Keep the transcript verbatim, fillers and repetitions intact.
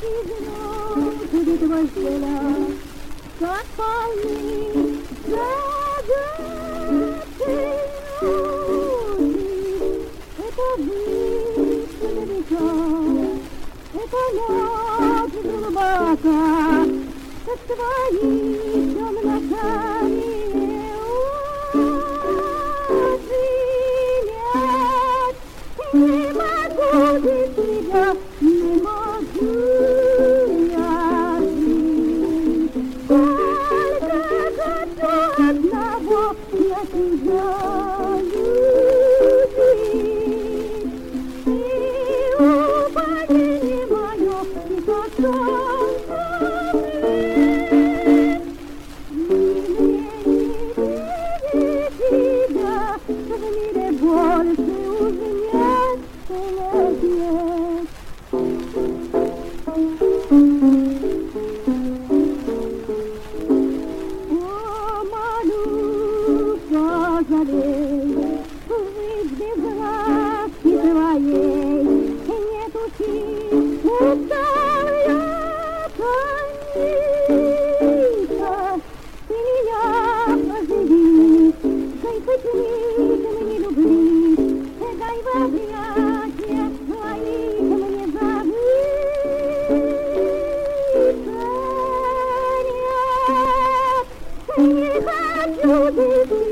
звезд будет возделя, как полны загадки люди. Это выше далеко, это ночь глубока, как твои темно-карие очи. Нет, не могу без тебя, не могу я жить. Только хочу одного, я тебя любить. И упадение мое, и как солнце свет. Мне не видеть тебя, в мире больше уже нет, нет, нет. О, малютка, жалей, жить без ласки твоей, нету сил, устал я томиться. Ты меня поживи, дай хоть миг мне любви, дай в объятия твоих мне забыться. Нет, не хочу без